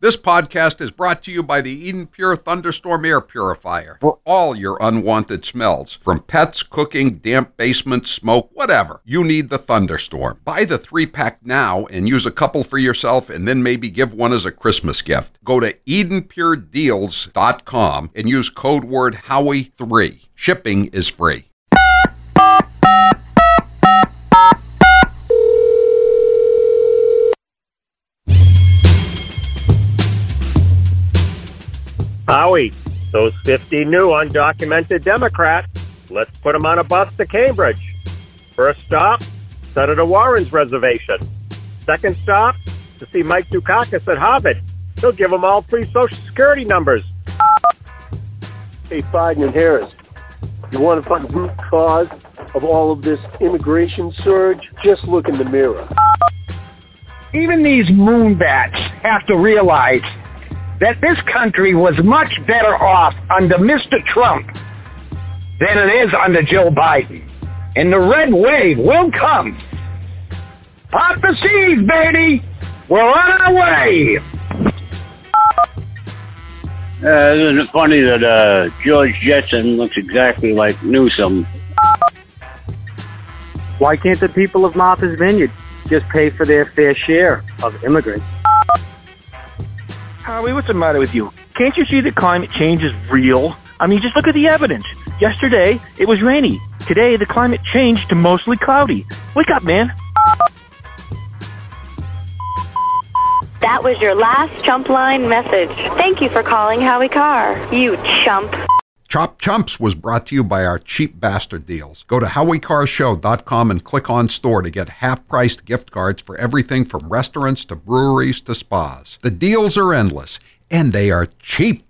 This podcast is brought to you by the Eden Pure Thunderstorm Air Purifier for all your unwanted smells. From pets, cooking, damp basements, smoke, whatever. You need the Thunderstorm. Buy the 3-pack now and use a couple for yourself and then maybe give one as a Christmas gift. Go to EdenPureDeals.com and use code word Howie3. Shipping is free. Howie, those 50 new undocumented Democrats, let's put them on a bus to Cambridge. First stop, Senator Warren's reservation. Second stop, to see Mike Dukakis at Harvard. He'll give them all free Social Security numbers. Hey, Biden and Harris, you want to find the root cause of all of this immigration surge? Just look in the mirror. Even these moonbats have to realize that this country was much better off under Mr. Trump than it is under Joe Biden. And the red wave will come. Pop the seeds, baby! We're on our way! Isn't it funny that George Jetson looks exactly like Newsom? Why can't the people of Martha's Vineyard just pay for their fair share of immigrants? Howie, what's the matter with you? Can't you see that climate change is real? I mean, just look at the evidence. Yesterday, it was rainy. Today, the climate changed to mostly cloudy. Wake up, man. That was your last Chump Line message. Thank you for calling Howie Carr, you chump. Chop Chumps was brought to you by our cheap bastard deals. Go to HowieCarrShow.com and click on store to get half-priced gift cards for everything from restaurants to breweries to spas. The deals are endless, and they are cheap.